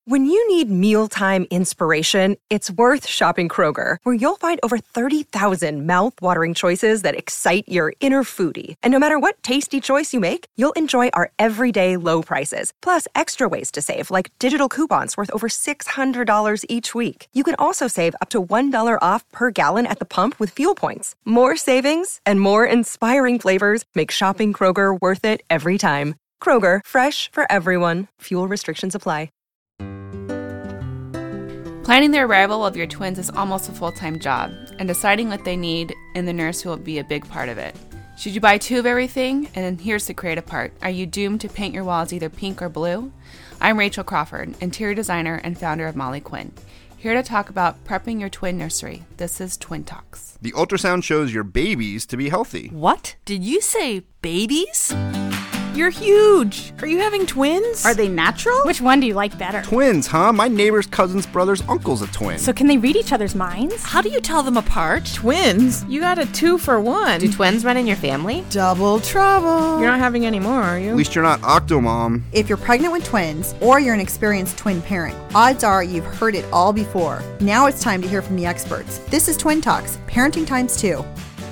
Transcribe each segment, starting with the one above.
When you need mealtime inspiration, it's worth shopping Kroger, where you'll find over 30,000 mouth-watering choices that excite your inner foodie. And no matter what tasty choice you make, you'll enjoy our everyday low prices, plus extra ways to save, like digital coupons worth over $600 each week. You can also save up to $1 off per gallon at the pump with fuel points. More savings and more inspiring flavors make shopping Kroger worth it every time. Kroger, fresh for everyone. Fuel restrictions apply. Planning the arrival of your twins is almost a full-time job, and deciding what they need in the nursery will be a big part of it. Should you buy two of everything? And then here's the creative part. Are you doomed to paint your walls either pink or blue? I'm Rachel Crawford, interior designer and founder of Molly Quinn. Here to talk about prepping your twin nursery. This is Twin Talks. The ultrasound shows your babies to be healthy. What? Did you say babies? You're huge. Are you having twins? Are they natural? Which one do you like better? Twins, huh? My neighbor's cousin's brother's uncle's a twin. So can they read each other's minds? How do you tell them apart? Twins? You got a 2-for-1. Do twins run in your family? Double trouble. You're not having any more, are you? At least you're not Octomom. If you're pregnant with twins, or you're an experienced twin parent, odds are you've heard it all before. Now it's time to hear from the experts. This is Twin Talks, Parenting Times 2.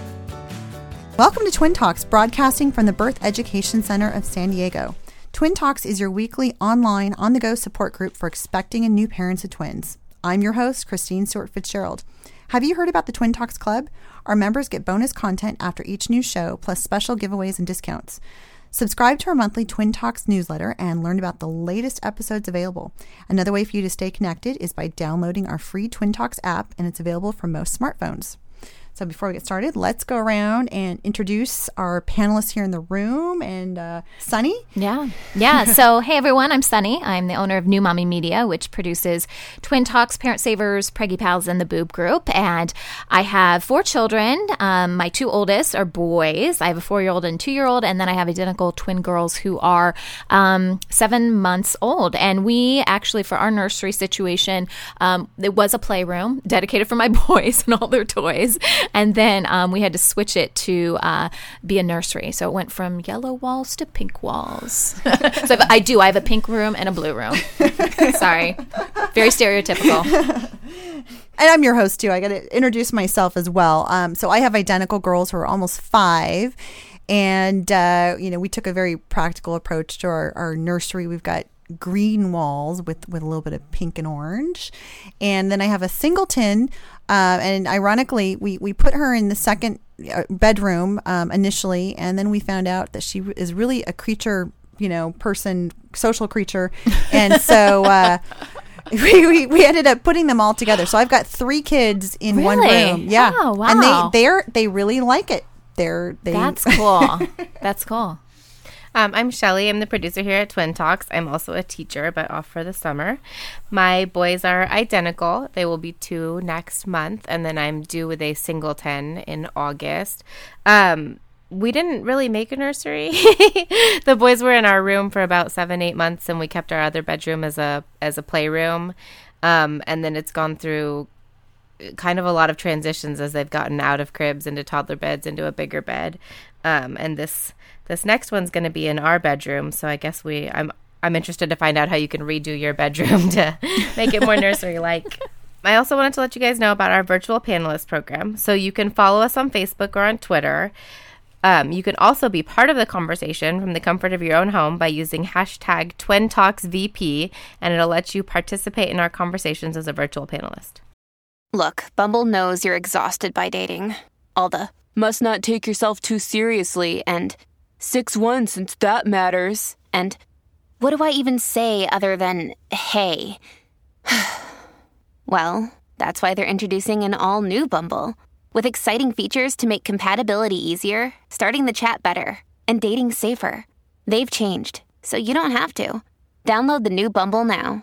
Welcome to Twin Talks, broadcasting from the Birth Education Center of San Diego. Twin Talks is your weekly online, on-the-go support group for expecting and new parents of twins. I'm your host, Christine Stewart Fitzgerald. Have you heard about the Twin Talks Club? Our members get bonus content after each new show, plus special giveaways and discounts. Subscribe to our monthly Twin Talks newsletter and learn about the latest episodes available. Another way for you to stay connected is by downloading our free Twin Talks app, and it's available for most smartphones. So before we get started, let's go around and introduce our panelists here in the room. And Sunny? Yeah. So, hey, everyone, I'm Sunny. I'm the owner of New Mommy Media, which produces Twin Talks, Parent Savers, Preggy Pals, and the Boob Group. And I have 4 children. My 2 oldest are boys. I have a 4-year-old and 2-year-old. And then I have identical twin girls who are 7 months old. And we actually, for our nursery situation, it was a playroom dedicated for my boys and all their toys. And then we had to switch it to be a nursery. So it went from yellow walls to pink walls. So I have a pink room and a blue room. Sorry. Very stereotypical. And I'm your host, too. I got to introduce myself as well. So I have identical girls who are almost 5. And, we took a very practical approach to our nursery. We've got green walls with a little bit of pink and orange. And then I have a singleton. And ironically, we put her in the second bedroom initially. And then we found out that she is really a creature, person, social creature. And so we ended up putting them all together. So I've got 3 kids in one room. Yeah. Oh, wow. And they really like it. That's cool. That's cool. I'm Shelly. I'm the producer here at Twin Talks. I'm also a teacher, but off for the summer. My boys are identical. They will be 2 next month, and then I'm due with a singleton in August. We didn't really make a nursery. The boys were in our room for about 7-8 months, and we kept our other bedroom as a playroom. And then it's gone through kind of a lot of transitions as they've gotten out of cribs into toddler beds into a bigger bed. And this next one's going to be in our bedroom, so I guess I'm interested to find out how you can redo your bedroom to make it more nursery-like. I also wanted to let you guys know about our virtual panelist program. So you can follow us on Facebook or on Twitter. You can also be part of the conversation from the comfort of your own home by using hashtag TwinTalksVP, and it'll let you participate in our conversations as a virtual panelist. Look, Bumble knows you're exhausted by dating. All the must not take yourself too seriously and 6'1" since that matters. And what do I even say other than, hey? Well, that's why they're introducing an all-new Bumble, with exciting features to make compatibility easier, starting the chat better, and dating safer. They've changed, so you don't have to. Download the new Bumble now.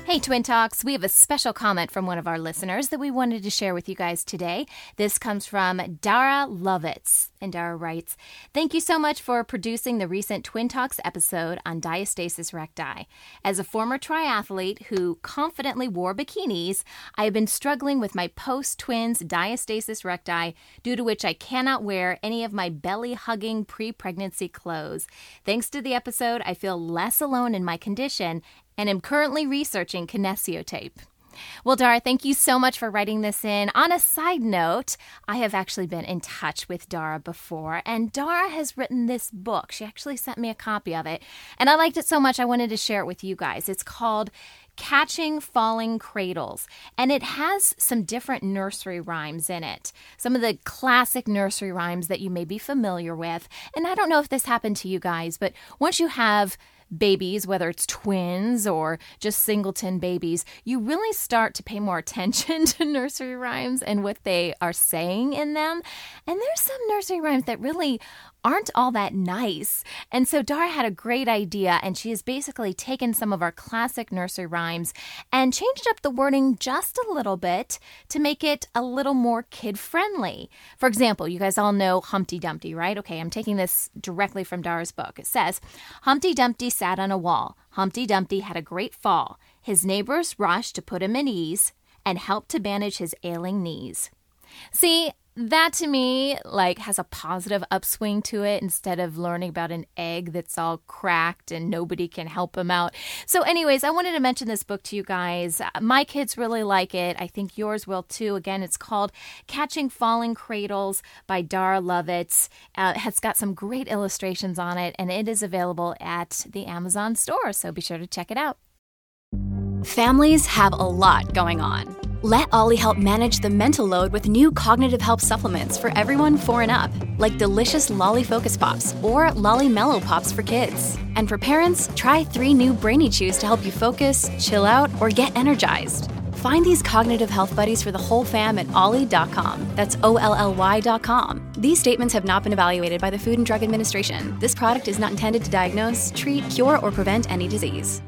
Hey, Twin Talks. We have a special comment from one of our listeners that we wanted to share with you guys today. This comes from Dara Lovitz. And Dara writes, "Thank you so much for producing the recent Twin Talks episode on diastasis recti. As a former triathlete who confidently wore bikinis, I have been struggling with my post-twins diastasis recti, due to which I cannot wear any of my belly-hugging pre-pregnancy clothes. Thanks to the episode, I feel less alone in my condition and am currently researching Kinesio tape." Well, Dara, thank you so much for writing this in. On a side note, I have actually been in touch with Dara before, and Dara has written this book. She actually sent me a copy of it, and I liked it so much I wanted to share it with you guys. It's called Catching Falling Cradles, and it has some different nursery rhymes in it. Some of the classic nursery rhymes that you may be familiar with, and I don't know if this happened to you guys, but once you have babies, whether it's twins or just singleton babies, you really start to pay more attention to nursery rhymes and what they are saying in them. And there's some nursery rhymes that really aren't all that nice. And so Dara had a great idea, and she has basically taken some of our classic nursery rhymes and changed up the wording just a little bit to make it a little more kid-friendly. For example, you guys all know Humpty Dumpty, right? Okay, I'm taking this directly from Dara's book. It says, "Humpty Dumpty sat on a wall. Humpty Dumpty had a great fall. His neighbors rushed to put him at ease and helped to bandage his ailing knees." See, that to me has a positive upswing to it instead of learning about an egg that's all cracked and nobody can help him out. So anyways, I wanted to mention this book to you guys. My kids really like it. I think yours will too. Again, it's called Catching Falling Cradles by Dara Lovitz. It's got some great illustrations on it, and it is available at the Amazon store. So be sure to check it out. Families have a lot going on. Let Ollie help manage the mental load with new cognitive help supplements for everyone 4 and up, like delicious Lolly Focus Pops or Lolly Mellow Pops for kids. And for parents, try 3 new Brainy Chews to help you focus, chill out, or get energized. Find these cognitive health buddies for the whole fam at ollie.com. That's OLLY.com. These statements have not been evaluated by the Food and Drug Administration. This product is not intended to diagnose, treat, cure, or prevent any disease.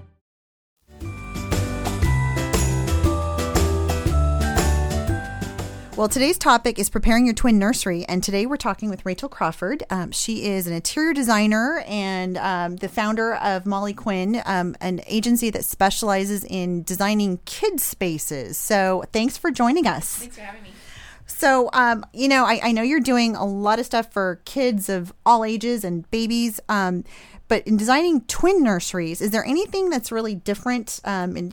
Well, today's topic is preparing your twin nursery, and today we're talking with Rachel Crawford. She is an interior designer and the founder of Molly Quinn, an agency that specializes in designing kids spaces. So thanks for joining us. Thanks for having me. So, I know you're doing a lot of stuff for kids of all ages and babies, but in designing twin nurseries, is there anything that's really different,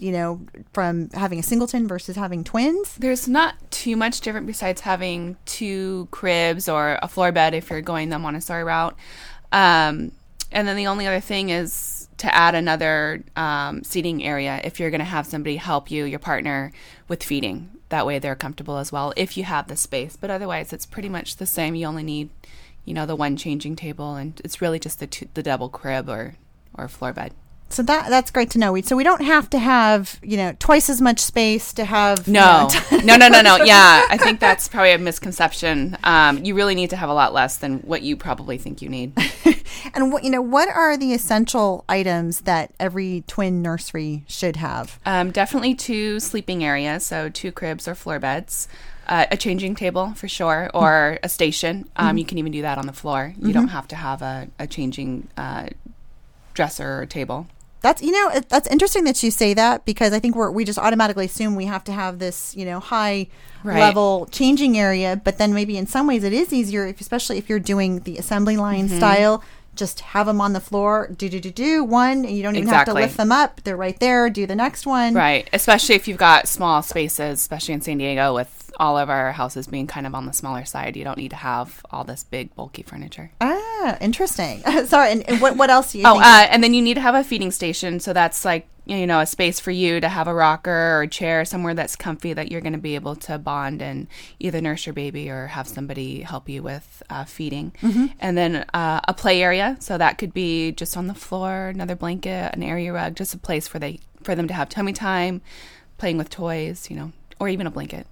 from having a singleton versus having twins? There's not too much different besides having 2 cribs or a floor bed if you're going the Montessori route. And then the only other thing is to add another seating area if you're going to have somebody help you, your partner, with feeding. That way they're comfortable as well if you have the space. But otherwise, it's pretty much the same. You only need the one changing table, and it's really just the double crib or floor bed. So that's great to know. So we don't have to have, twice as much space to have. No. No. Yeah, I think that's probably a misconception. You really need to have a lot less than what you probably think you need. And what are the essential items that every twin nursery should have? Definitely 2 sleeping areas, so 2 cribs or floor beds. A changing table for sure, or a station. You can even do that on the floor. You don't have to have a changing dresser or table. That's that's interesting that you say that, because I think we just automatically assume we have to have this high level changing area, but then maybe in some ways it is easier, especially if you're doing the assembly line style. Just have them on the floor, do one, and you don't even have to lift them up. They're right there. Do the next one. Right. Especially if you've got small spaces, especially in San Diego, with all of our houses being kind of on the smaller side. You don't need to have all this big, bulky furniture. Ah, interesting. Sorry. And what else do you think? And then you need to have a feeding station. So that's like, a space for you to have a rocker or a chair somewhere that's comfy that you're going to be able to bond and either nurse your baby or have somebody help you with feeding. And then a play area. So that could be just on the floor, another blanket, an area rug, just a place for them to have tummy time, playing with toys, or even a blanket.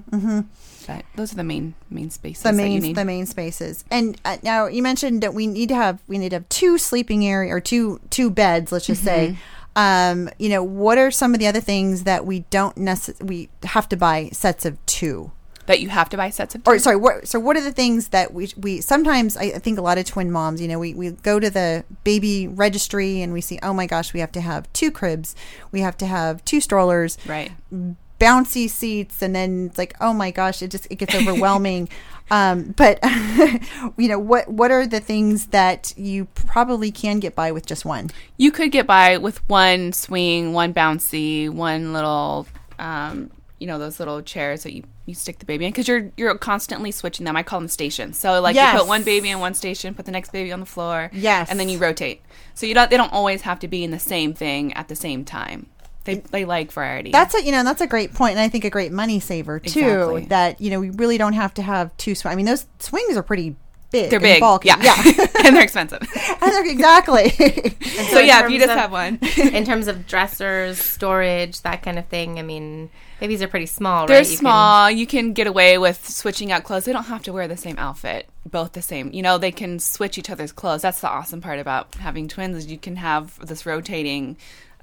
But those are the main spaces. The main spaces. And now you mentioned that we need to have 2 sleeping area or two beds. Let's just say. What are some of the other things that we we have to buy sets of 2? That you have to buy sets of 2? Or sorry, what are the things that we sometimes, I think a lot of twin moms, we go to the baby registry and we see, oh my gosh, we have to have 2 cribs, we have to have 2 strollers, right, bouncy seats, and then it's like, oh my gosh, it gets overwhelming. But what are the things that you probably can get by with just one? You could get by with one swing, one bouncy, one little those little chairs that you stick the baby in, because you're constantly switching them. I call them stations. So you put one baby in one station, put the next baby on the floor, and then you rotate. So they don't always have to be in the same thing at the same time. They like variety. That's a great point, and I think a great money saver too. Exactly. That we really don't have to have 2 swings. I mean, those swings are pretty big. They're big, bulky. yeah, and they're expensive. Exactly. So if you just have one, in terms of dressers, storage, that kind of thing. I mean, babies are pretty small, right? They're small. You can get away with switching out clothes. They don't have to wear the same outfit, both the same. They can switch each other's clothes. That's the awesome part about having twins, is you can have this rotating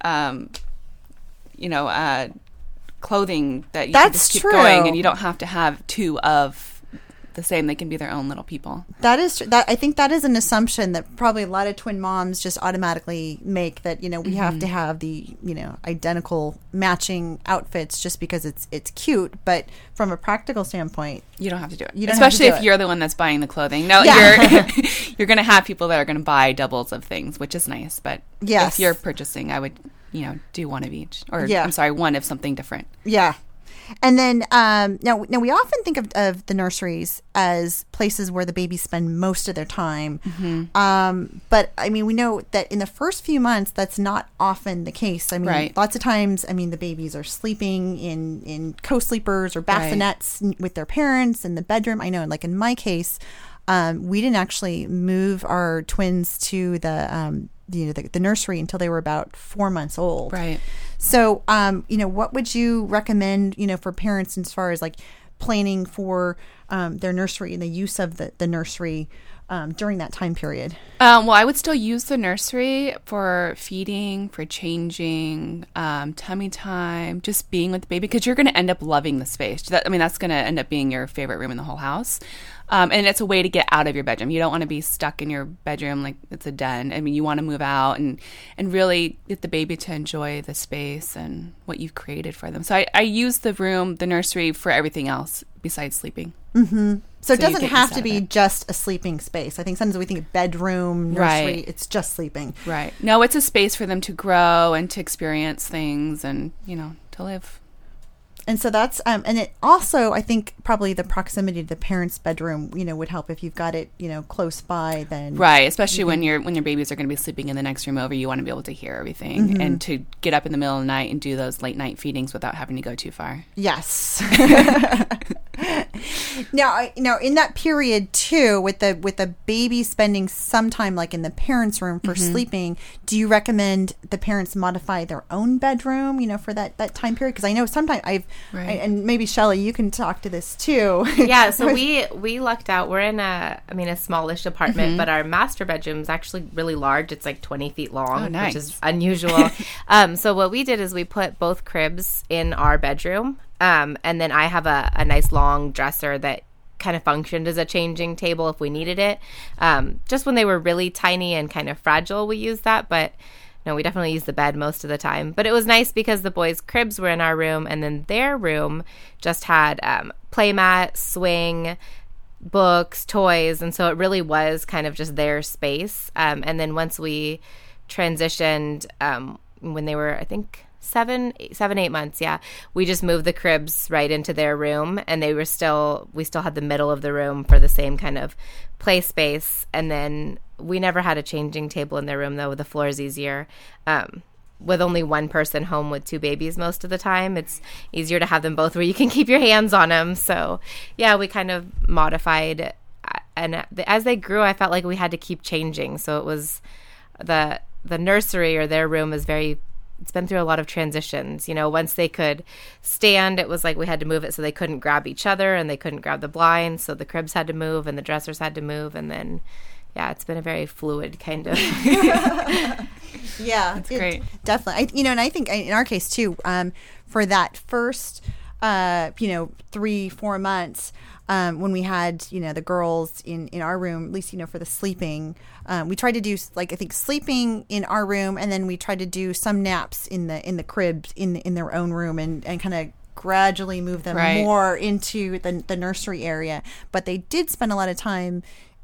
clothing that you can just keep going, and you don't have to have 2 of the same. They can be their own little people. That is I think that is an assumption that probably a lot of twin moms just automatically make, that we have to have the identical matching outfits just because it's cute. But from a practical standpoint, you don't have to do it, especially if you're the one that's buying the clothing. No, you're going to have people that are going to buy doubles of things, which is nice. But if you're purchasing, I would do one of each, or I'm sorry, one of something different. Yeah. And then now we often think of the nurseries as places where the babies spend most of their time. Mm-hmm. But I mean, we know that in the first few months, that's not often the case. I mean, lots of times, the babies are sleeping in co-sleepers or bassinets with their parents in the bedroom. I know, like in my case, we didn't actually move our twins to the nursery until they were about 4 months old. Right. So, what would you recommend, for parents as far as like planning for their nursery and the use of the nursery during that time period? Well, I would still use the nursery for feeding, for changing, tummy time, just being with the baby, because you're going to end up loving the space. That's going to end up being your favorite room in the whole house. And it's a way to get out of your bedroom. You don't want to be stuck in your bedroom like it's a den. I mean, you want to move out and really get the baby to enjoy the space and what you've created for them. So I use the nursery for everything else besides sleeping. Mm-hmm. So it doesn't have to be just a sleeping space. I think sometimes we think bedroom, nursery, it's just sleeping. Right. No, it's a space for them to grow and to experience things and, to live. And so that's, and it also, I think probably the proximity to the parents' bedroom, would help if you've got it, close by. Then right, especially when your babies are going to be sleeping in the next room over, you want to be able to hear everything and to get up in the middle of the night and do those late night feedings without having to go too far. Yes. Now, in that period too, with the baby spending some time like in the parents' room for sleeping, do you recommend the parents modify their own bedroom, for that time period? Because I know sometimes and maybe Shelley, you can talk to this too. Yeah, so we lucked out. We're in a smallish apartment, but our master bedroom is actually really large. It's like 20 feet long, which is unusual. So what we did is we put both cribs in our bedroom, and then I have a nice long dresser that kind of functioned as a changing table if we needed it. Just when they were really tiny and kind of fragile, we used that, but no, we definitely use the bed most of the time. But it was nice because the boys' cribs were in our room, and then their room just had playmat, swing, books, toys, and so it really was kind of just their space. And then once we transitioned, when they were, I think, 8 months, we just moved the cribs right into their room, and we still had the middle of the room for the same kind of play space. And then we never had a changing table in their room, though. The floor is easier. With only one person home with 2 babies most of the time, it's easier to have them both where you can keep your hands on them. So we kind of modified, and as they grew, I felt like we had to keep changing. So it was the nursery, or their room, is it's been through a lot of transitions. Once they could stand, it was like we had to move it so they couldn't grab each other and they couldn't grab the blinds. So the cribs had to move and the dressers had to move. And then, yeah, it's been a very fluid kind of. Yeah, That's great. Definitely. And I think in our case too, for that first, 3-4 months, when we had, the girls in our room, at least, for the sleeping, we tried to do I think sleeping in our room, and then we tried to do some naps in the cribs in their own room, and kind of gradually move them more into the nursery area. But they did spend a lot of time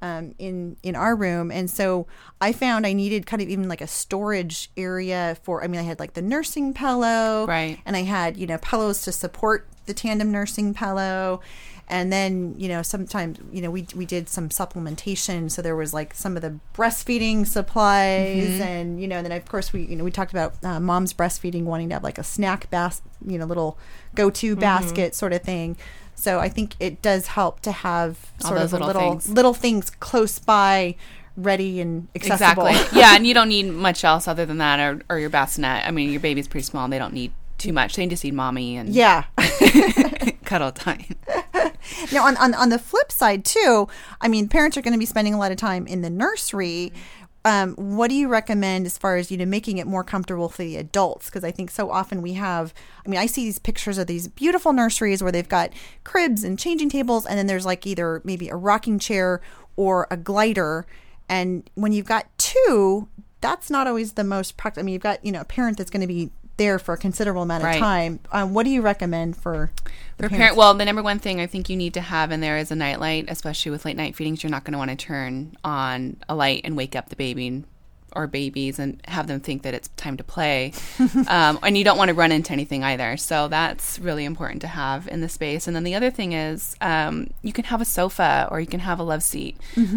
in our room, and so I found I needed kind of even like a storage area for. I had like the nursing pillow, and I had pillows to support the tandem nursing pillow, and then sometimes we did some supplementation, so there was like some of the breastfeeding supplies, and and then of course we talked about mom's breastfeeding wanting to have like a snack little go-to basket sort of thing. So I think it does help to have sort of little things close by, ready and accessible. Exactly. Yeah, and you don't need much else other than that, or your bassinet. Your baby's pretty small, and they don't need too much. They just need mommy and cuddle time. Now, on the flip side too, parents are going to be spending a lot of time in the nursery. What do you recommend as far as, making it more comfortable for the adults? Because I think so often we have, I see these pictures of these beautiful nurseries where they've got cribs and changing tables, and then there's like either maybe a rocking chair or a glider. And when you've got two, that's not always the most practical. You've got, a parent that's going to be there for a considerable amount of time. What do you recommend for the parents? Well, the number one thing I think you need to have in there is a night light, especially with late night feedings. You're not going to want to turn on a light and wake up the baby or babies and have them think that it's time to play. And you don't want to run into anything either. So that's really important to have in the space. And then the other thing is you can have a sofa or you can have a love seat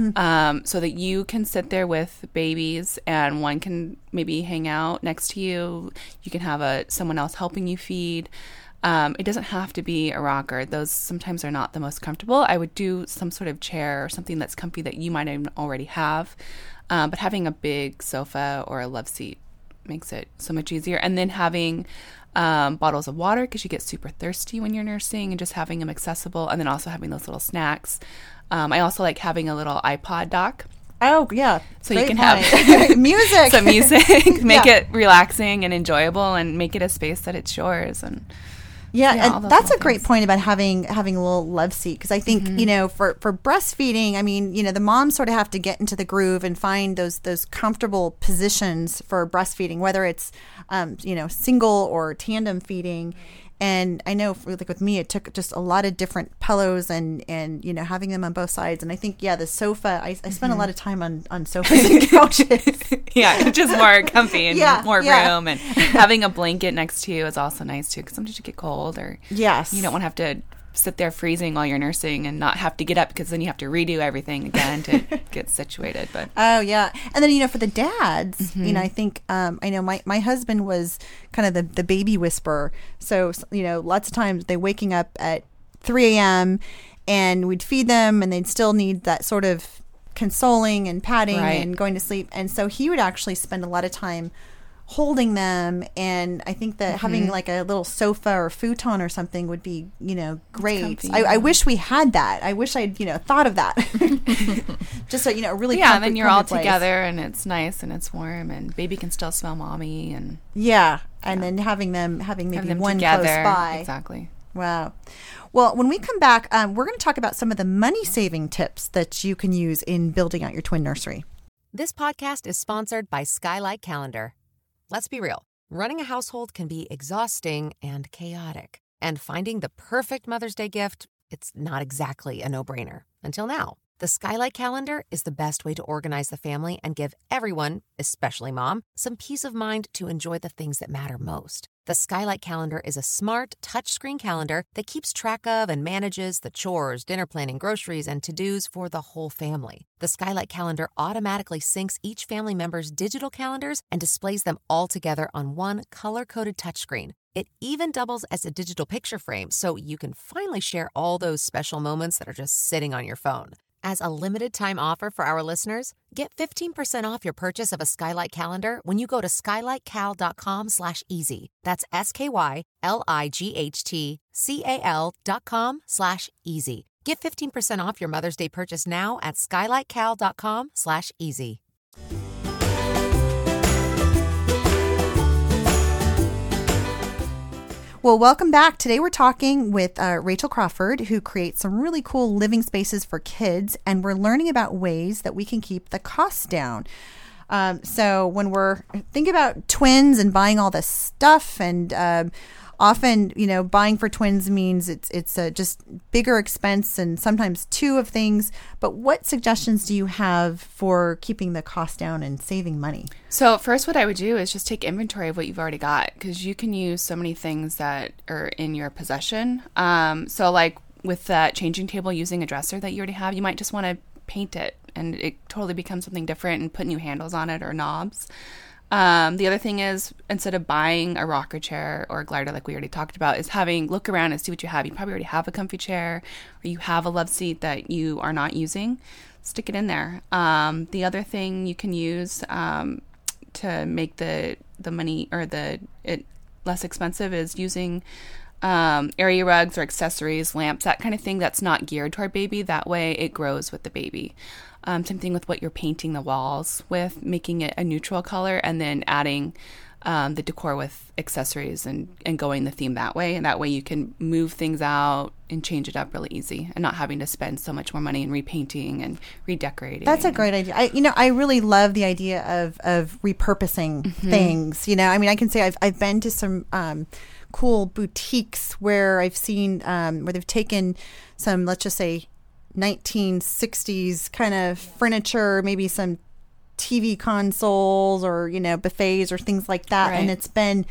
so that you can sit there with babies and one can maybe hang out next to you. You can have someone else helping you feed. It doesn't have to be a rocker. Those sometimes are not the most comfortable. I would do some sort of chair or something that's comfy that you might even already have. But having a big sofa or a love seat makes it so much easier. And then having bottles of water, because you get super thirsty when you're nursing, and just having them accessible. And then also having those little snacks. I also like having a little iPod dock. Oh, yeah. So you can have music. Some music. Make it relaxing and enjoyable, and make it a space that it's yours. And and that's a great point about having a little love seat, because I think for breastfeeding, the moms sort of have to get into the groove and find those comfortable positions for breastfeeding, whether it's single or tandem feeding. And I know with me, it took just a lot of different pillows and having them on both sides. And I think, the sofa, I spent a lot of time on sofas and couches. It's just more comfy and more room. And having a blanket next to you is also nice too, because sometimes you get cold or you don't want to have to sit there freezing while you're nursing and not have to get up, because then you have to redo everything again to get situated. But and then for the dads, I think I know my husband was kind of the baby whisperer, so lots of times they waking up at 3 a.m. and we'd feed them, and they'd still need that sort of consoling and patting and going to sleep, and so he would actually spend a lot of time holding them. And I think that having like a little sofa or futon or something would be, great. Comfy, I wish we had that. I wish I'd, thought of that. Just so, really and then you're all together and it's nice and it's warm and baby can still smell mommy and and then having them one together. Close by. Exactly. Wow. Well, when we come back, we're going to talk about some of the money-saving tips that you can use in building out your twin nursery. This podcast is sponsored by Skylight Calendar. Let's be real. Running a household can be exhausting and chaotic. And finding the perfect Mother's Day gift, it's not exactly a no-brainer. Until now. The Skylight Calendar is the best way to organize the family and give everyone, especially mom, some peace of mind to enjoy the things that matter most. The Skylight Calendar is a smart, touchscreen calendar that keeps track of and manages the chores, dinner planning, groceries, and to-dos for the whole family. The Skylight Calendar automatically syncs each family member's digital calendars and displays them all together on one color-coded touchscreen. It even doubles as a digital picture frame, so you can finally share all those special moments that are just sitting on your phone. As a limited-time offer for our listeners, get 15% off your purchase of a Skylight Calendar when you go to skylightcal.com/easy. That's SKYLIGHTCAL.com/easy. Get 15% off your Mother's Day purchase now at skylightcal.com/easy. Well, welcome back. Today we're talking with Rachel Crawford, who creates some really cool living spaces for kids, and we're learning about ways that we can keep the costs down. So when we're thinking about twins and buying all this stuff, and often, buying for twins means it's a just bigger expense, and sometimes two of things. But what suggestions do you have for keeping the cost down and saving money? So first, what I would do is just take inventory of what you've already got, because you can use so many things that are in your possession. So like with that changing table, using a dresser that you already have, you might just want to paint it, and it totally becomes something different, and put new handles on it or knobs. The other thing is, instead of buying a rocker chair or a glider like we already talked about, is look around and see what you have. You probably already have a comfy chair, or you have a love seat that you are not using. Stick it in there. The other thing you can use to make the money or it less expensive is using area rugs or accessories, lamps, that kind of thing that's not geared to our baby. That way it grows with the baby. Same thing with what you're painting the walls with, making it a neutral color, and then adding the decor with accessories and going the theme that way. And that way you can move things out and change it up really easy, and not having to spend so much more money in repainting and redecorating. That's a great idea. I really love the idea of repurposing things. I can say I've been to some cool boutiques where I've seen where they've taken some, let's just say, 1960s kind of furniture, maybe some TV consoles or, buffets or things like that. Right. And it's been,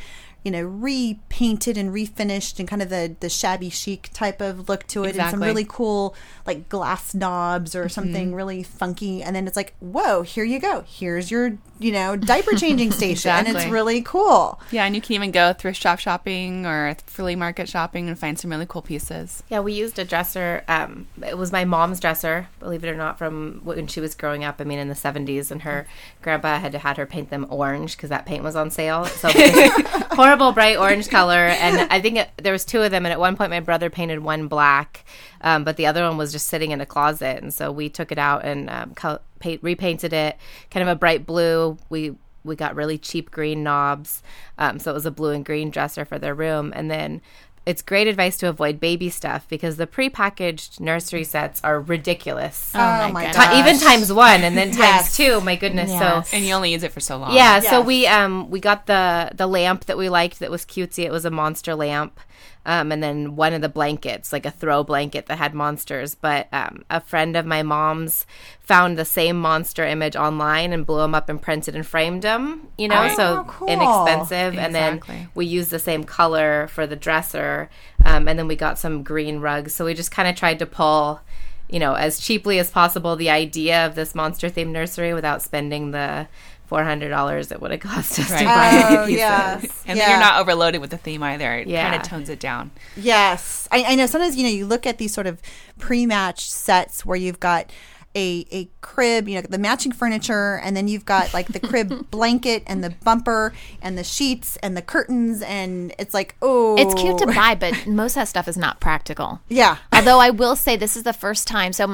repainted and refinished and kind of the shabby chic type of look to it. Exactly. And some really cool like glass knobs or something really funky. And then it's like, whoa, here you go. Here's your, diaper changing station. Exactly. And it's really cool. Yeah. And you can even go thrift shop shopping or flea market shopping and find some really cool pieces. Yeah. We used a dresser. It was my mom's dresser, believe it or not, from when she was growing up. In the 70s, and her grandpa had her paint them orange because that paint was on sale. So horrible bright orange color. And I think there was two of them. And at one point my brother painted one black, but the other one was just sitting in a closet. And so we took it out and repainted it kind of a bright blue. We got really cheap green knobs. So it was a blue and green dresser for their room. And then it's great advice to avoid baby stuff, because the prepackaged nursery sets are ridiculous. Oh my gosh. Even times one, and then times two. My goodness. Yes. So, and you only use it for so long. Yeah. Yes. So we got the lamp that we liked that was cutesy. It was a monster lamp. And then one of the blankets, like a throw blanket that had monsters. But a friend of my mom's found the same monster image online and blew them up and printed and framed them, so cool. Inexpensive. Exactly. And then we used the same color for the dresser. And then we got some green rugs. So we just kind of tried to pull, as cheaply as possible, the idea of this monster-themed nursery without spending the $400 it would have cost us to buy the pieces. Yes. And then you're not overloaded with the theme either. It kind of tones it down. Yes. I know sometimes, you look at these sort of pre-matched sets where you've got a crib, the matching furniture, and then you've got like the crib blanket and the bumper and the sheets and the curtains, and it's like, oh. It's cute to buy, but most of that stuff is not practical. Yeah. Although I will say this is the first time. So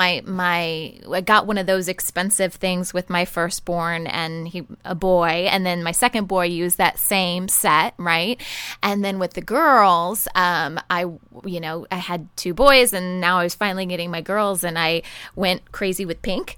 I got one of those expensive things with my firstborn, and a boy, and then my second boy used that same set, right? And then with the girls, I had two boys, and now I was finally getting my girls, and I went crazy with pink.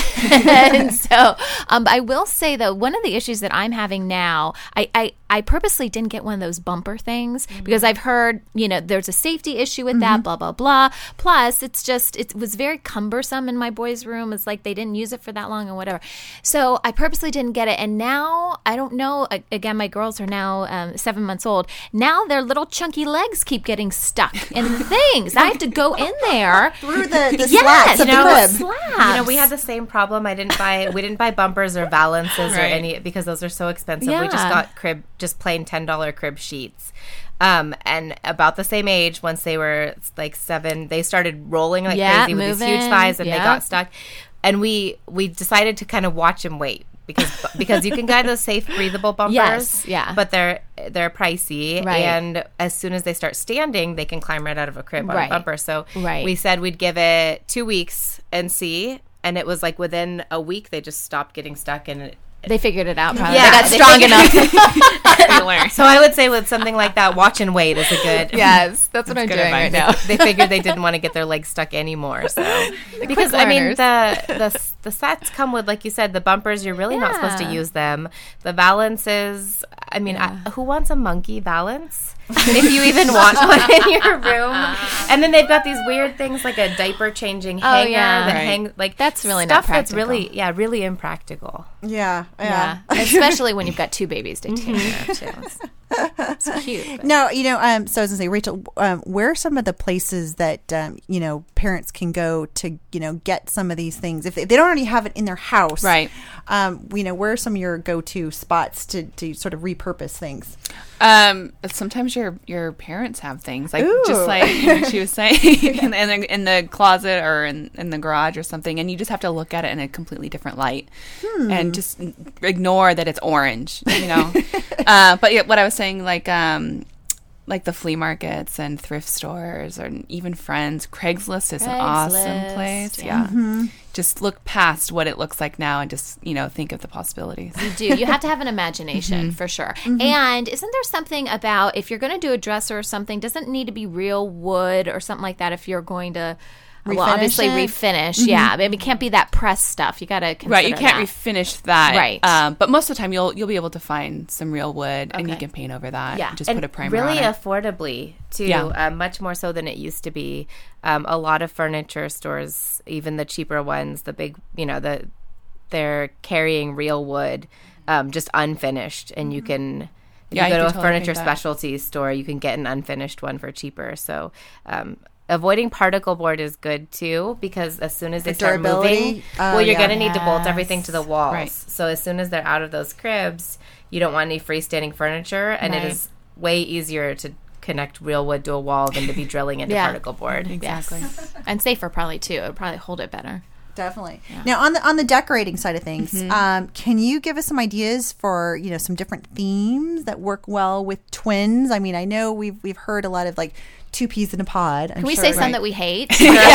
And so I will say, though, one of the issues that I'm having now, I purposely didn't get one of those bumper things because I've heard, there's a safety issue with that, blah, blah, blah. Plus, it was very cumbersome in my boys' room. It's like they didn't use it for that long and whatever. So I purposely didn't get it. And now, I don't know, again, my girls are now 7 months old. Now their little chunky legs keep getting stuck in things. I have to go in there. Through the slats of the crib. Slats. We had the same problem. We didn't buy bumpers or valances or any, because those are so expensive. Yeah. We just got just plain $10 crib sheets. And about the same age, once they were like 7, they started rolling like crazy with these huge thighs, and they got stuck. and we decided to kind of watch and wait. Because you can buy those safe breathable bumpers, Yes, yeah. but they're pricey, Right. and as soon as they start standing, they can climb right out of a crib on Right. a bumper. So Right. we said we'd give it 2 weeks and see, and it was like within a week they just stopped getting stuck, and They figured it out. Probably. Yeah, They got they strong figured- enough. So I would say with something like that, watch and wait is a good. Yes, that's what I'm good doing right advice. now. They figured they didn't want to get their legs stuck anymore. So because I mean the sets come with, like you said, the bumpers. You're really not supposed to Yeah. use them. The balances. I mean, who wants a monkey balance? If you even want one in your room. And then they've got these weird things like a diaper changing hanger that Right. hang like That's really not stuff that's practical. really impractical. Yeah. Yeah, especially when you've got 2 babies to take care of too. It's cute. but- No, so I was going to say, Rachel, where are some of the places that, parents can go to, get some of these things? If they don't already have it in their house, Right. Where are some of your go-to spots to sort of repurpose things? Sometimes your parents have things like Ooh. just like she was saying in the closet or in the garage or something, and you just have to look at it in a completely different light and just ignore that it's orange, But yeah, what I was saying, like the flea markets and thrift stores or even Friends, Craigslist is an awesome place. Yeah. Just look past what it looks like now and just, think of the possibilities. You do. You have to have an imagination for sure. And isn't there something about if you're going to do a dresser or something, doesn't need to be real wood or something like that if you're going to obviously refinish. Yeah. Maybe it can't be that press stuff. You got to consider Right, you can't that. refinish that. Right. But most of the time you'll be able to find some real wood and you can paint over that. Yeah. Just and put a primer really on it. affordably too. Yeah. Much more so than it used to be. A lot of furniture stores, even the cheaper ones, the big, they're carrying real wood, just unfinished, and you can. If Yeah, you go you to a can totally furniture think that. specialty store, you can get an unfinished one for cheaper. So, avoiding particle board is good too, because as soon as they start durability? moving, you're yeah. going to need to bolt everything to the walls. Right. So as soon as they're out of those cribs, you don't want any freestanding furniture, and it is way easier to connect real wood to a wall than to be drilling into particle board. Exactly. And safer probably too. It would probably hold it better. Definitely. Now, on the decorating side of things, can you give us some ideas for some different themes that work well with twins? I mean, I know we've heard a lot of like 2 peas in a pod. Can we say some that we hate?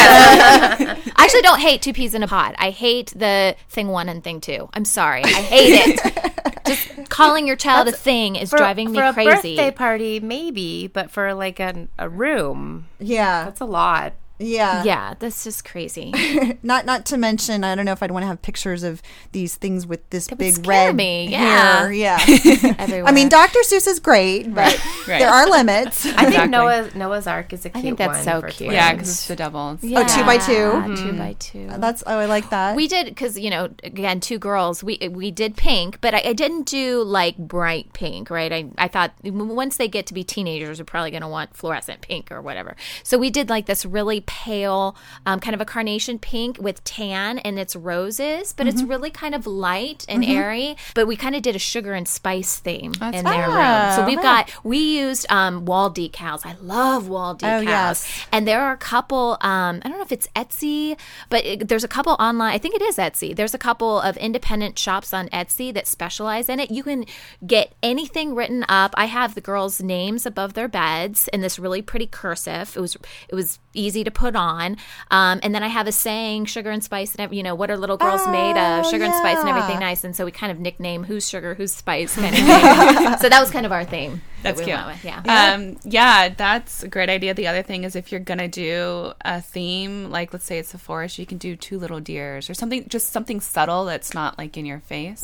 I actually don't hate 2 peas in a pod. I hate the thing 1 and thing 2. I'm sorry. I hate it. Just calling your child a thing is driving me for crazy. For a birthday party, maybe, but for like a room, that's a lot. Yeah, that's just crazy. Not to mention, I don't know if I'd want to have pictures of these things with this That would big scare red me. hair. Yeah. Yeah. Everywhere. I mean, Dr. Seuss is great, but Right. there are limits. I think Noah's Ark is a cute one. I think that's so for cute. twins. Yeah, because it's the double. Yeah. 2 by 2. 2 by 2. I like that. We did because again 2 girls. We did pink, but I didn't do like bright pink, right? I thought once they get to be teenagers, they're probably going to want fluorescent pink or whatever. So we did like this really pale, kind of a carnation pink with tan, and it's roses, but it's really kind of light and airy. But we kind of did a sugar and spice theme in their room. So we used wall decals. I love wall decals. yes. And there are a couple, I don't know if it's Etsy, but there's a couple online. I think it is Etsy. There's a couple of independent shops on Etsy that specialize in it. You can get anything written up. I have the girls' names above their beds in this really pretty cursive. It was easy to put on. And then I have a saying, sugar and spice, and what are little girls made of? Sugar and spice and everything nice. And so we kind of nickname who's sugar, who's spice kind of thing. So that was kind of our theme. That's we cute. went with, yeah. That's a great idea. The other thing is if you're going to do a theme, like let's say it's a forest, you can do 2 little deers or something, just something subtle that's not like in your face.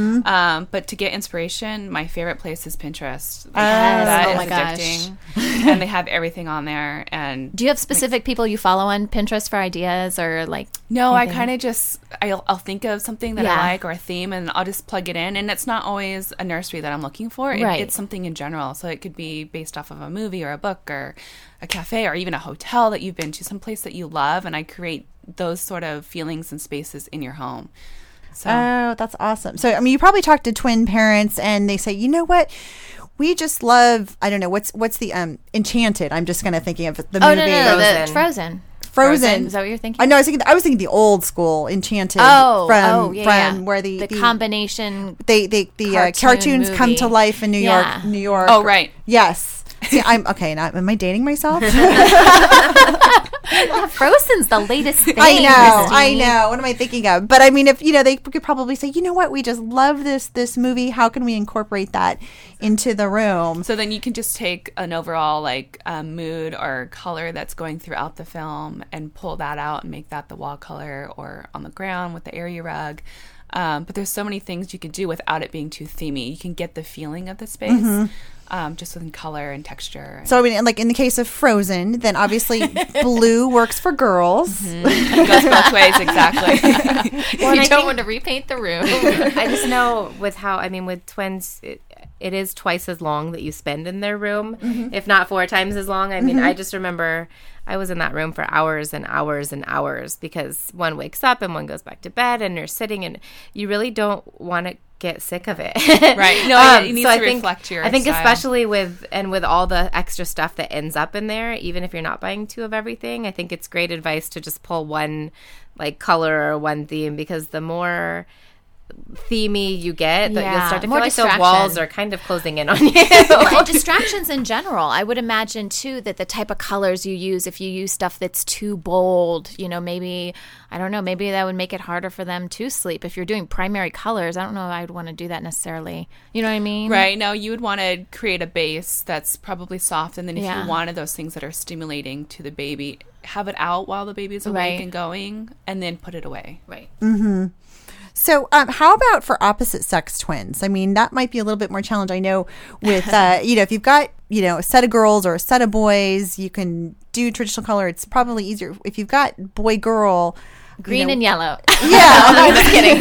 But to get inspiration, my favorite place is Pinterest. That is my gosh. addicting. And they have everything on there. And Do you have specific people you follow on Pinterest for ideas or like? No, I anything? kind of just, I'll think of something that I like or a theme and I'll just plug it in. And it's not always a nursery that I'm looking for. Right. It's something in general. So it could be based off of a movie or a book or a cafe or even a hotel that you've been to, some place that you love. And I create those sort of feelings and spaces in your home. So. Oh, that's awesome. So, I mean, you probably talk to twin parents and they say, you know what? We just love, I don't know, what's the Enchanted? I'm just kind of thinking of the movie. No, Frozen. Frozen. Is that what you're thinking? I know. I was thinking the old school Enchanted. From where the combination. The cartoons movie. come to life in New York. New York. Oh, right. Yes. See, I'm okay. Now, am I dating myself? Frozen's the latest thing. I know. Christine. What am I thinking of? But I mean, if they could probably say, you know what, we just love this movie. How can we incorporate that into the room? So then you can just take an overall mood or color that's going throughout the film and pull that out and make that the wall color or on the ground with the area rug. But there's so many things you can do without it being too themey. You can get the feeling of the space. Just in color and texture. So, I mean, like in the case of Frozen, then obviously blue works for girls. It goes both ways, exactly. You don't want to repaint the room. I just know with twins, it is twice as long that you spend in their room, if not 4 times as long. I mean, I just remember I was in that room for hours and hours and hours because one wakes up and one goes back to bed and you're sitting and you really don't want to get sick of it. Right. No, it needs to reflect your I think style. especially with all the extra stuff that ends up in there, even if you're not buying 2 of everything, I think it's great advice to just pull one color or one theme, because the more themey you get, you'll start to feel like the walls are kind of closing in on you. And distractions in general. I would imagine too that the type of colors you use, if you use stuff that's too bold, maybe that would make it harder for them to sleep. If you're doing primary colors, I don't know if I'd want to do that necessarily. You know what I mean? Right. No, you would want to create a base that's probably soft, and then if you wanted those things that are stimulating to the baby, have it out while the baby's awake and going, and then put it away. Right. Mm-hmm. So how about for opposite sex twins? I mean, that might be a little bit more challenge. I know with, if you've got, a set of girls or a set of boys, you can do traditional color. It's probably easier. If you've got boy, girl. Green and yellow. Yeah. I'm just kidding.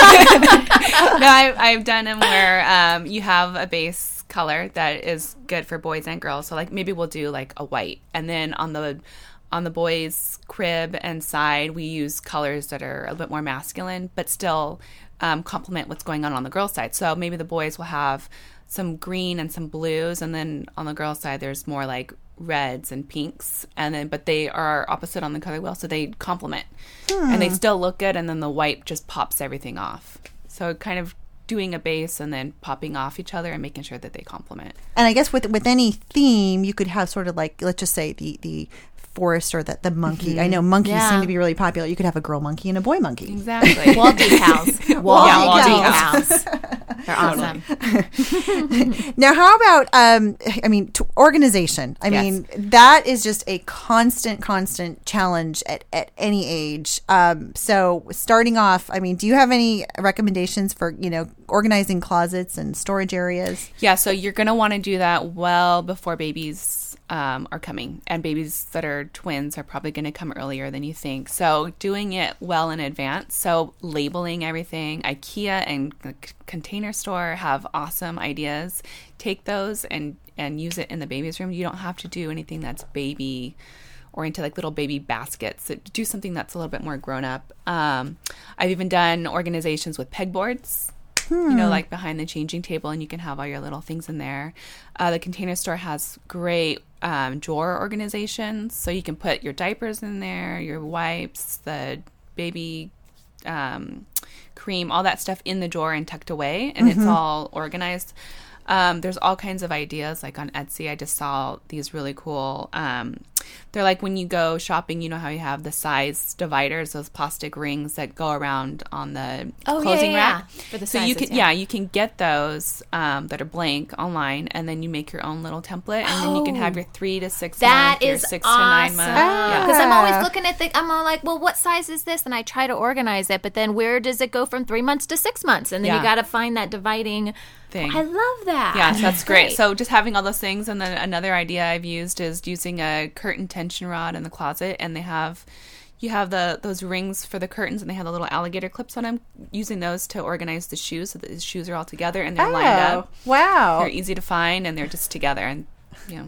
No, I've done them where you have a base color that is good for boys and girls. So maybe we'll do a white, and then on the boys' crib and side, we use colors that are a little bit more masculine, but still complement what's going on the girls' side. So maybe the boys will have some green and some blues, and then on the girls' side, there's more reds and pinks, but they are opposite on the color wheel, so they complement, and they still look good. And then the white just pops everything off. So kind of doing a base and then popping off each other and making sure that they complement. And I guess with any theme, you could have sort of let's just say the forest or the monkey. Mm-hmm. I know monkeys seem to be really popular. You could have a girl monkey and a boy monkey. Exactly. Wall decals. Wall decals. They're awesome. Now, how about, organization? I mean, that is just a constant challenge at any age. So starting off, do you have any recommendations for, organizing closets and storage areas? Yeah, so you're going to want to do that well before babies are coming, and babies that are twins are probably going to come earlier than you think. So doing it well in advance. So labeling everything. IKEA and the Container Store have awesome ideas. Take those and use it in the baby's room. You don't have to do anything that's baby oriented, little baby baskets. Do something that's a little bit more grown up. I've even done organizations with pegboards. Behind the changing table, and you can have all your little things in there. The Container Store has great drawer organizations, so you can put your diapers in there, your wipes, the baby cream, all that stuff in the drawer and tucked away, and it's all organized. There's all kinds of ideas. On Etsy, I just saw these really cool. They're when you go shopping, you know how you have the size dividers, those plastic rings that go around on the clothing rack. For the so sizes, you can get those that are blank online, and then you make your own little template, and then you can have your 3 to 6 month, your 6 to 9 month. Because I'm always looking at I'm all well, what size is this? And I try to organize it, but then where does it go from 3 months to 6 months? And then you got to find that dividing thing. I love that. Yeah, so that's great. So just having all those things, and then another idea I've used is using a curtain tension rod in the closet, and you have those rings for the curtains, and they have the little alligator clips on them. Using those to organize the shoes, so that the shoes are all together and they're lined up. Wow, they're easy to find, and they're just together, and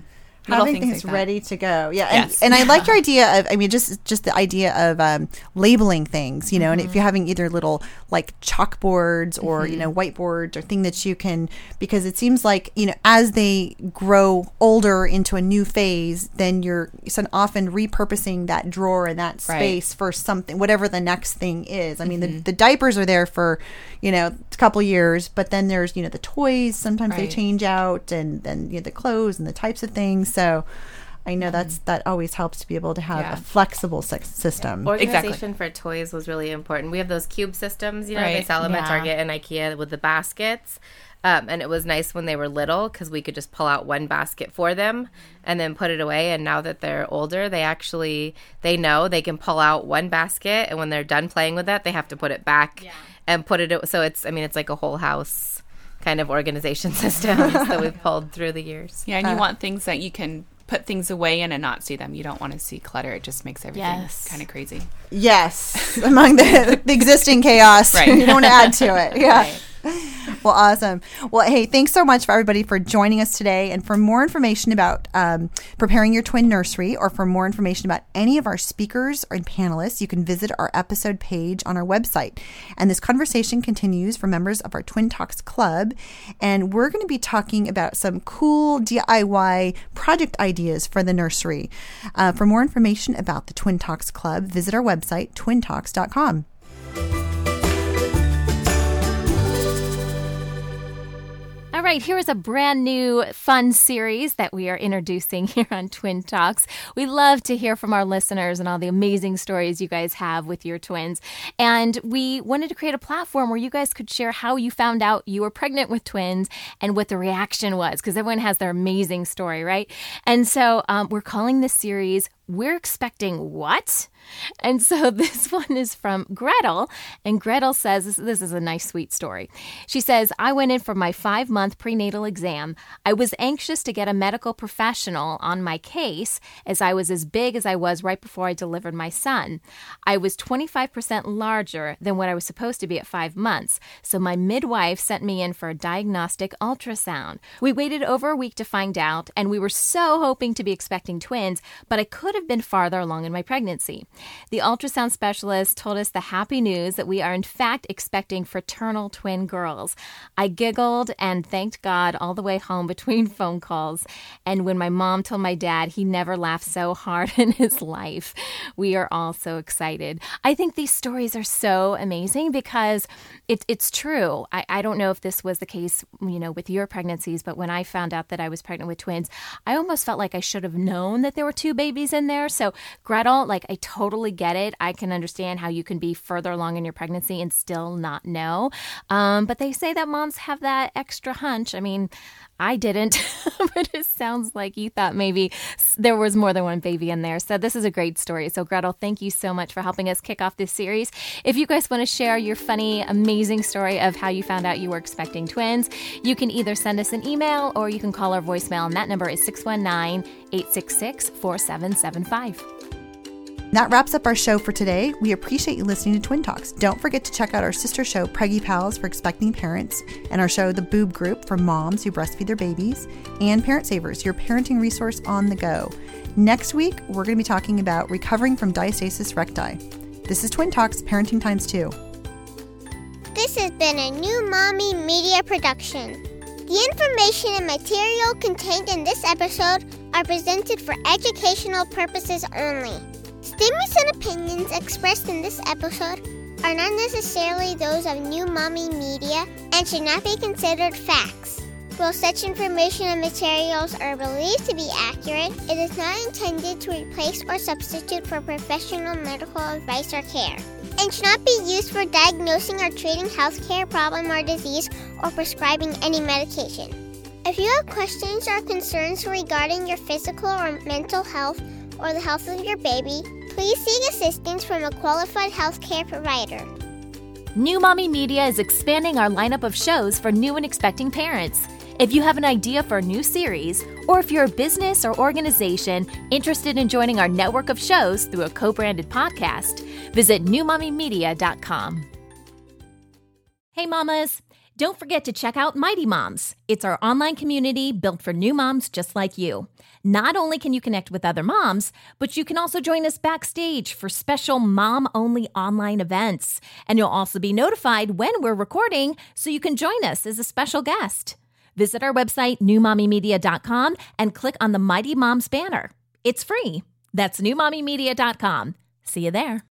having things ready to go. Yeah. And I like your idea of, I mean, just the idea of labeling things, you know, and if you're having either little like chalkboards or, you know, whiteboards or thing that you can, because it seems like, you know, as they grow older into a new phase, then you're often repurposing that drawer and that space for something, whatever the next thing is. I mean, the diapers are there for, you know, a couple years, but then there's, you know, the toys, sometimes they change out, and then, you know, the clothes and the types of things. So I know that always helps to be able to have a flexible system. Organization for toys was really important. We have those cube systems, you know, they sell them at Target and IKEA with the baskets. And it was nice when they were little because we could just pull out one basket for them and then put it away. And now that they're older, they know they can pull out one basket, and when they're done playing with that, they have to put it back and put it. So it's like a whole house kind of organization system that we've pulled through the years. Yeah, and you want things that you can put things away in and not see them. You don't want to see clutter. It just makes everything kind of crazy. Yes, among the existing chaos. Right. You don't want to add to it. Yeah. Right. Well, awesome. Well, hey, thanks so much for everybody for joining us today. And for more information about preparing your twin nursery, or for more information about any of our speakers or panelists, you can visit our episode page on our website. And this conversation continues for members of our Twin Talks Club. And we're going to be talking about some cool DIY project ideas for the nursery. For more information about the Twin Talks Club, visit our website, twintalks.com. All right, here is a brand new fun series that we are introducing here on Twin Talks. We love to hear from our listeners and all the amazing stories you guys have with your twins. And we wanted to create a platform where you guys could share how you found out you were pregnant with twins and what the reaction was, because everyone has their amazing story, right? And so we're calling this series We're Expecting What? And so this one is from Gretel, and Gretel says, this is a nice, sweet story. She says, I went in for my 5-month prenatal exam. I was anxious to get a medical professional on my case, as I was as big as I was right before I delivered my son. I was 25% larger than what I was supposed to be at 5 months, so my midwife sent me in for a diagnostic ultrasound. We waited over a week to find out, and we were so hoping to be expecting twins, but I could have been farther along in my pregnancy. The ultrasound specialist told us the happy news that we are in fact expecting fraternal twin girls. I giggled and thanked God all the way home between phone calls. And when my mom told my dad, he never laughed so hard in his life. We are all so excited. I think these stories are so amazing because it's true. I don't know if this was the case, you know, with your pregnancies, but when I found out that I was pregnant with twins, I almost felt like I should have known that there were 2 babies in there. So Gretel, like, I totally get it. I can understand how you can be further along in your pregnancy and still not know. But they say that moms have that extra hunch. I mean, I didn't, but it sounds like you thought maybe there was more than one baby in there. So this is a great story. So Gretel, thank you so much for helping us kick off this series. If you guys want to share your funny, amazing story of how you found out you were expecting twins, you can either send us an email or you can call our voicemail, and that number is 619-866-4775. That wraps up our show for today. We appreciate you listening to Twin Talks. Don't forget to check out our sister show, Preggy Pals, for expecting parents, and our show, The Boob Group, for moms who breastfeed their babies, and Parent Savers, your parenting resource on the go. Next week, we're going to be talking about recovering from diastasis recti. This is Twin Talks, Parenting Times 2. This has been a New Mommy Media production. The information and material contained in this episode are presented for educational purposes only. Statements and opinions expressed in this episode are not necessarily those of New Mommy Media and should not be considered facts. While such information and materials are believed to be accurate, it is not intended to replace or substitute for professional medical advice or care, and should not be used for diagnosing or treating healthcare problem or disease or prescribing any medication. If you have questions or concerns regarding your physical or mental health or the health of your baby, please seek assistance from a qualified healthcare provider. New Mommy Media is expanding our lineup of shows for new and expecting parents. If you have an idea for a new series, or if you're a business or organization interested in joining our network of shows through a co-branded podcast, visit newmommymedia.com. Hey mamas! Don't forget to check out Mighty Moms. It's our online community built for new moms just like you. Not only can you connect with other moms, but you can also join us backstage for special mom-only online events. And you'll also be notified when we're recording so you can join us as a special guest. Visit our website, newmommymedia.com, and click on the Mighty Moms banner. It's free. That's newmommymedia.com. See you there.